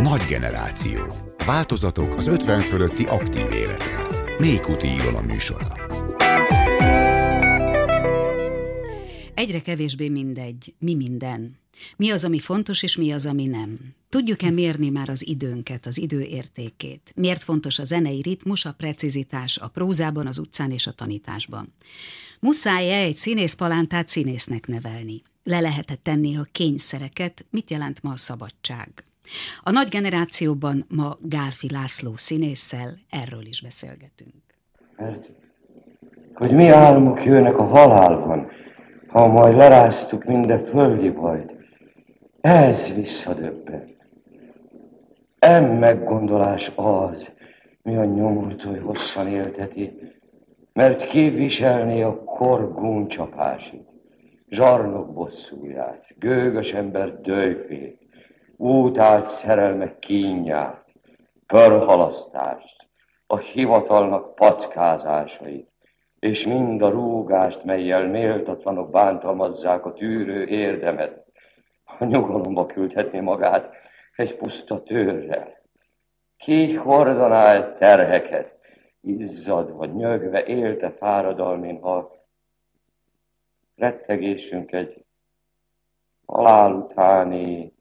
Nagy generáció. Változatok az 50 fölötti aktív életre. Mékuti Ilona műsora. Egyre kevésbé mindegy, mi minden. Mi az, ami fontos, és mi az, ami nem. Tudjuk-e mérni már az időnket, az idő értékét? Miért fontos a zenei ritmus, a precizitás a prózában, az utcán és a tanításban? Muszáj-e egy színészpalántát színésznek nevelni? Le lehetett tenni a kényszereket? Mit jelent ma a szabadság? A nagy generációban ma Gálfi László színésszel erről is beszélgetünk. Mert hogy mi álmok jönnek a halálban, ha majd leráztuk minden földi bajt, ez visszadöbben. Meggondolás az, mi a nyomort, hogy hosszan élteti, mert kiviselni a kor gúnycsapásig, zsarnok bosszúját, gőgös ember döjfét, útált szerelmek kínját, pörhalasztást, a hivatalnak packázásait, és mind a rúgást, mellyel méltatlanok bántalmazzák a tűrő érdemet, a nyugalomba küldhetné magát egy puszta tőrrel. Ki hordaná el terheket, izzadva, nyögve élte fáradalmin, ha rettegésünk egy halál utáni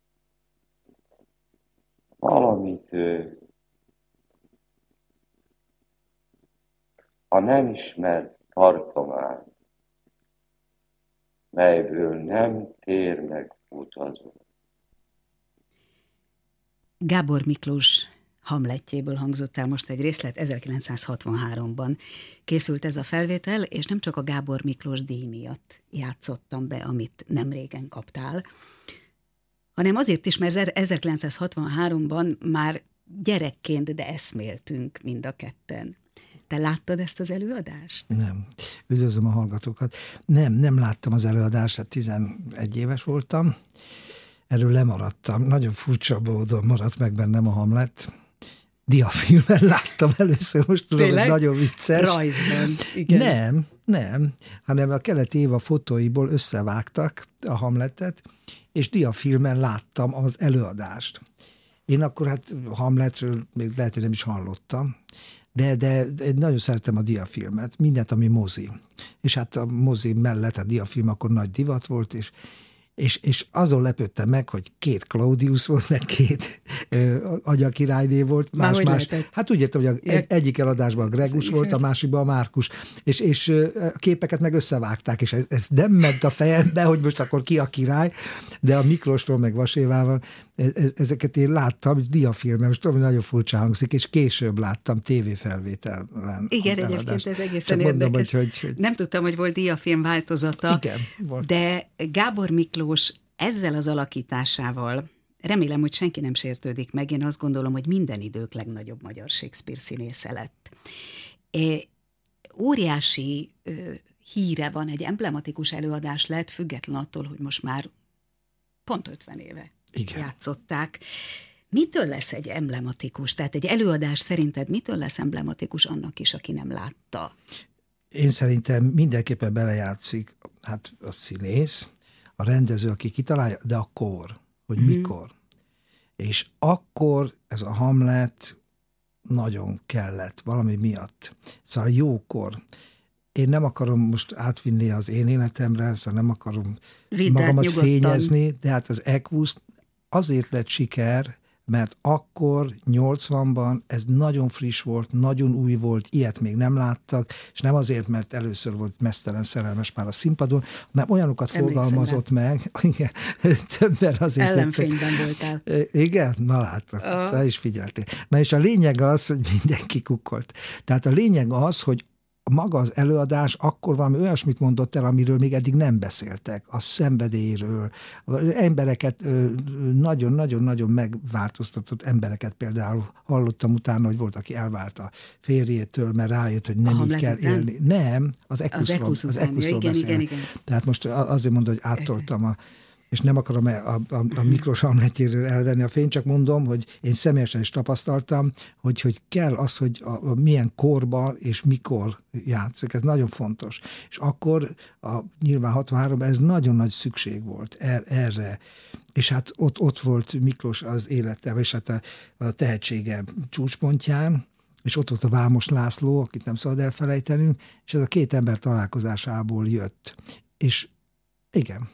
valamitől, a nem ismert tartomány, melyből nem tér meg utazó. Gábor Miklós Hamletjéből hangzott el most egy részlet, 1963-ban készült ez a felvétel, és nem csak a Gábor Miklós díj miatt játszottam be, amit nem régen kaptál, hanem azért is, mert 1963-ban már gyerekként, de eszméltünk mind a ketten. Te láttad ezt az előadást? Nem. Üdvözlöm a hallgatókat. Nem láttam az előadást, 11 éves voltam. Erről lemaradtam. Nagyon furcsa módon maradt meg bennem a Hamlet. Diafilmen láttam először, most tudom, ez nagyon vicces. Rajzban, igen. Nem, hanem a Keleti Éva fotóiból összevágtak a Hamletet, és diafilmen láttam az előadást. Én akkor Hamletről még lehet, hogy nem is hallottam, de nagyon szeretem a diafilmet, mindent, ami mozi. És hát a mozi mellett a diafilm akkor nagy divat volt, és azon lepődtem meg, hogy 2 Claudius volt, meg 2 Agyakirályné volt, más. Hát úgy értem, hogy egyik eladásban a Gregus volt, a másikban a Márkus, és a képeket meg összevágták, és ez nem ment a fejembe, hogy most akkor ki a király, de a Miklósról meg Vasévával ezeket én láttam, diafilmen, most tudom, hogy nagyon furcsa hangzik, és később láttam tévéfelvételen. Igen, egyébként ez egészen érdekes. Hogy... Nem tudtam, hogy volt diafilm változata, igen, volt. De Gábor Miklós ezzel az alakításával, remélem, hogy senki nem sértődik meg, én azt gondolom, hogy minden idők legnagyobb magyar Shakespeare színésze lett. Óriási híre van, egy emblematikus előadás lett, független attól, hogy most már pont 50 éve játszották. Mitől lesz egy emblematikus? Tehát egy előadás szerinted mitől lesz emblematikus annak is, aki nem látta? Én szerintem mindenképpen belejátszik hát a színész, a rendező, aki kitalálja, de a kor, hogy mikor. És akkor ez a Hamlet nagyon kellett valami miatt. Szóval jókor. Én nem akarom most átvinni az én életemre, szóval nem akarom magamat nyugodtan fényezni, de hát az Equus azért lett siker, mert akkor 80-ban ez nagyon friss volt, nagyon új volt, ilyet még nem láttak, és nem azért, mert először volt meztelen szerelmes már a színpadon, hanem olyanokat fogalmazott meg, igen, többen azért... Ellenfényben voltál. Igen? Na látod, te is figyeltél. Na és a lényeg az, hogy mindenki kukkolt. Tehát a lényeg az, hogy maga az előadás akkor valami olyasmit mondott el, amiről még eddig nem beszéltek, a szenvedélyről, embereket, nagyon-nagyon-nagyon megváltoztatott embereket például hallottam utána, hogy volt, aki elvált a férjétől, mert rájött, hogy nem így kell élni. Nem, az Equusról beszélni. Igen. Tehát most azért mondom, hogy áttoltam és nem akarom a Miklós Hamletjéről elvenni a fényt, csak mondom, hogy én személyesen is tapasztaltam, hogy kell az, hogy milyen korban és mikor játszik. Ez nagyon fontos. És akkor nyilván 63-ban ez nagyon nagy szükség volt erre. és hát ott volt Miklós az élete, és hát a tehetsége csúcspontján, és ott volt a Vámos László, akit nem szabad elfelejtenünk, és ez a két ember találkozásából jött. És igen.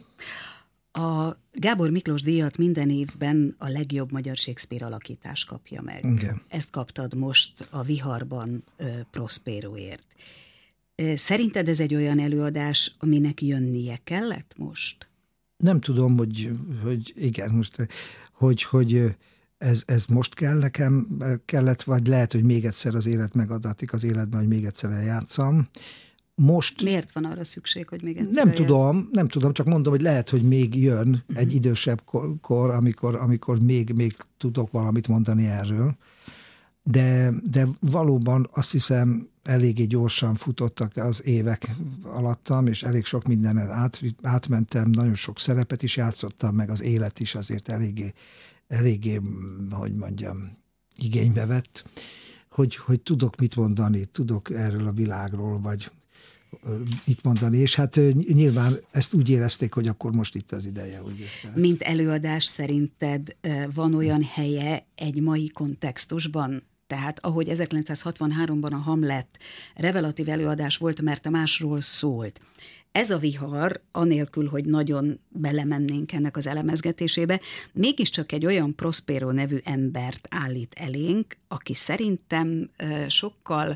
A Gábor Miklós díjat minden évben a legjobb magyar Shakespeare alakítás kapja meg. Igen. Ezt kaptad most a Viharban Prosperoért. Szerinted ez egy olyan előadás, aminek jönnie kellett most? Nem tudom, hogy igen, most, hogy ez most kellett, vagy lehet, hogy még egyszer az élet megadatik az életben, hogy még egyszer eljátszam. Most... Miért van arra szükség, hogy még egyszer Nem tudom, csak mondom, hogy lehet, hogy még jön egy idősebb kor, amikor még tudok valamit mondani erről. De valóban azt hiszem, eléggé gyorsan futottak az évek alattam, és elég sok mindenen átmentem, nagyon sok szerepet is játszottam, meg az élet is azért eléggé, hogy mondjam, igénybe vett, hogy tudok mit mondani, tudok erről a világról, vagy mit mondani, és hát nyilván ezt úgy érezték, hogy akkor most itt az ideje. Mint előadás szerinted van olyan helye egy mai kontextusban? Tehát ahogy 1963-ban a Hamlet revelatív előadás volt, mert a másról szólt. Ez a Vihar, anélkül, hogy nagyon belemennénk ennek az elemezgetésébe, mégiscsak egy olyan Prospero nevű embert állít elénk, aki szerintem sokkal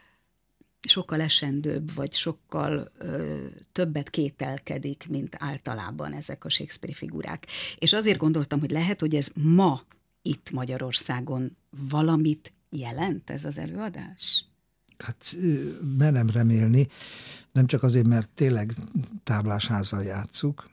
esendőbb, vagy sokkal többet kételkedik, mint általában ezek a Shakespeare figurák. És azért gondoltam, hogy lehet, hogy ez ma itt Magyarországon valamit jelent ez az előadás? Hát merem remélni, nem csak azért, mert tényleg táblásházzal játsszuk,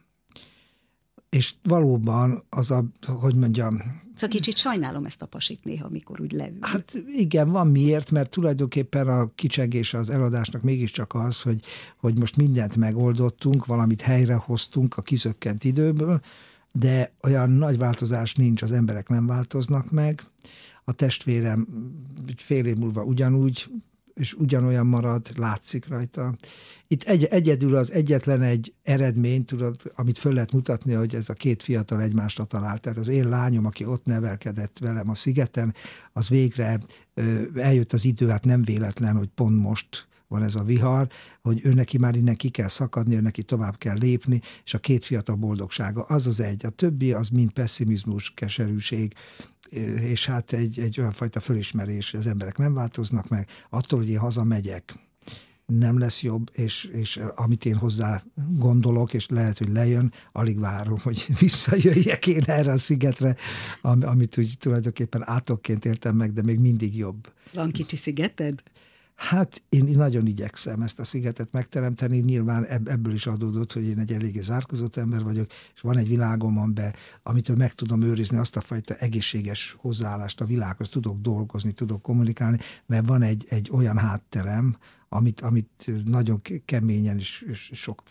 és valóban hogy mondjam... Szóval kicsit sajnálom ezt a pasit néha, amikor úgy leül. Hát igen, van miért, mert tulajdonképpen a kicsengése az előadásnak mégiscsak az, hogy most mindent megoldottunk, valamit helyrehoztunk a kizökkent időből, de olyan nagy változás nincs, az emberek nem változnak meg. A testvérem fél év múlva ugyanúgy, és ugyanolyan marad, látszik rajta. Itt egyedül az egyetlen egy eredmény, tudod, amit föl lehet mutatni, hogy ez a két fiatal egymásra talált. Tehát az én lányom, aki ott nevelkedett velem a szigeten, az végre eljött az idő, hát nem véletlen, hogy pont most van ez a vihar, hogy őneki már innen ki kell szakadni, őneki tovább kell lépni, és a két fiatal boldogsága az az egy. A többi az mind pessimizmus, keserűség, és hát egy olyan fajta fölismerés, hogy az emberek nem változnak meg, attól, hogy én hazamegyek, nem lesz jobb, és amit én hozzá gondolok, és lehet, hogy lejön, alig várom, hogy visszajöjjek én erre a szigetre, amit úgy tulajdonképpen átokként éltem meg, de még mindig jobb. Van kicsi szigeted? Hát én nagyon igyekszem ezt a szigetet megteremteni, nyilván ebből is adódott, hogy én egy eléggé zárkózott ember vagyok, és van egy világom, amitől meg tudom őrizni azt a fajta egészséges hozzáállást a világhoz, tudok dolgozni, tudok kommunikálni, mert van egy olyan hátterem, amit nagyon keményen és sok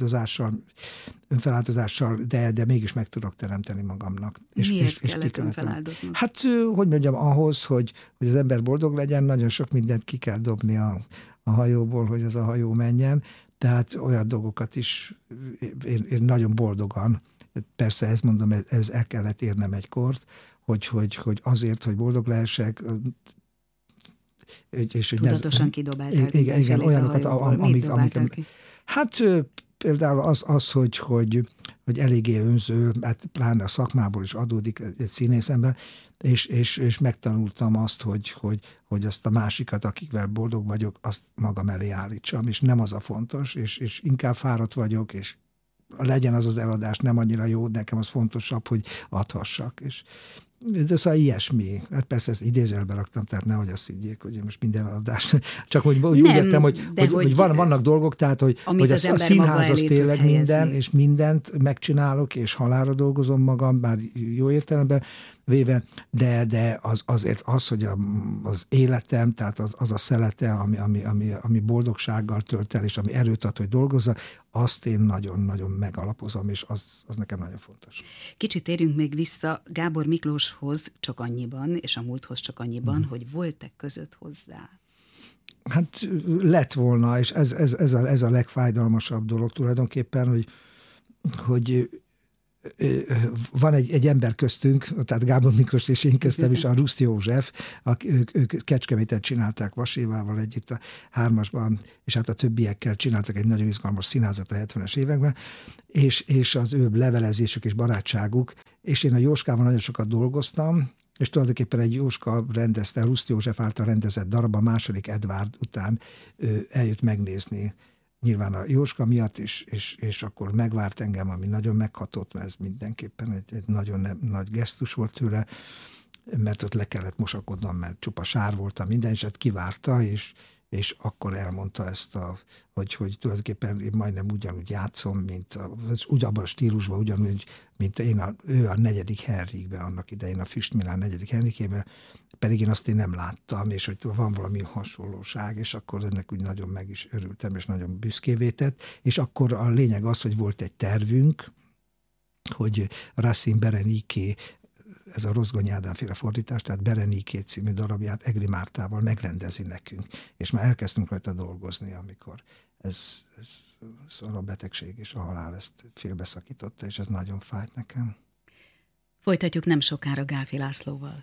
önfeláldozással, de mégis meg tudok teremteni magamnak. Miért kellett önfeláldoznod? Hát, hogy mondjam, ahhoz, hogy az ember boldog legyen, nagyon sok mindent ki kell dobni a hajóból, hogy ez a hajó menjen. Tehát olyan dolgokat is én nagyon boldogan, persze ezt mondom, ez el kellett érnem egy kort, hogy azért, hogy boldog lehessek, és tudatosan kidobáltál. Igen, olyanokat, amik hát például az hogy eléggé önző, hát pláne a szakmából is adódik egy színész ember, és megtanultam azt, hogy azt a másikat, akikvel boldog vagyok, azt magam elé állítsam, és nem az a fontos, és inkább fáradt vagyok, és legyen az előadás nem annyira jó, nekem az fontosabb, hogy adhassak, de szóval ilyesmi. Hát persze ezt idézőjelbe raktam, tehát nehogy azt higgyék, hogy én most minden adást, csak hogy úgy értem, hogy vannak dolgok, tehát hogy a színház az tényleg helyezni. Minden, és mindent megcsinálok, és halálra dolgozom magam, bár jó értelemben véve, de azért az, hogy az életem, tehát az a szelete, ami boldogsággal tölt el, és ami erőt ad, hogy dolgozzak, azt én nagyon-nagyon megalapozom, és az nekem nagyon fontos. Kicsit térjünk még vissza Gábor Miklóshoz csak annyiban, és a múlthoz csak annyiban, hogy volt-e között hozzá? Hát lett volna, és ez a legfájdalmasabb dolog tulajdonképpen, hogy van egy ember köztünk, tehát Gábor Miklós és én köztem is, a Ruszt József, ők Kecskeméten csinálták Vasévával együtt a 3-asban, és hát a többiekkel csináltak egy nagyon izgalmas színházat a 70-es években, és az ő levelezésük és barátságuk, és én a Jóskával nagyon sokat dolgoztam, és tulajdonképpen egy Jóska rendezte, a Ruszt József által rendezett darab, a második Edvárd után eljött megnézni. Nyilván a Jóska miatt is, és akkor megvárt engem, ami nagyon meghatott, mert ez mindenképpen egy nagyon nagy gesztus volt tőle, mert ott le kellett mosakodnom, mert csupa sár voltam minden, és hát kivárta, és akkor elmondta ezt, hogy tulajdonképpen én majdnem ugyanúgy játszom, mint abban a stílusban, ugyanúgy, mint ő a 4. Henrikben, annak idején a Füstmilán 4. Henrikében, pedig én azt nem láttam, és hogy van valami hasonlóság, és akkor ennek úgy nagyon meg is örültem, és nagyon büszkévé tett, és akkor a lényeg az, hogy volt egy tervünk, hogy Racine Bereniké, ez a Rozgonyi Ádám-féle fordítás, tehát Bereniké című darabját Egri Mártával megrendezi nekünk, és már elkezdtünk rajta dolgozni, amikor ez a betegség és a halál ezt félbeszakította, és ez nagyon fájt nekem. Folytatjuk nem sokára Gálfi Lászlóval.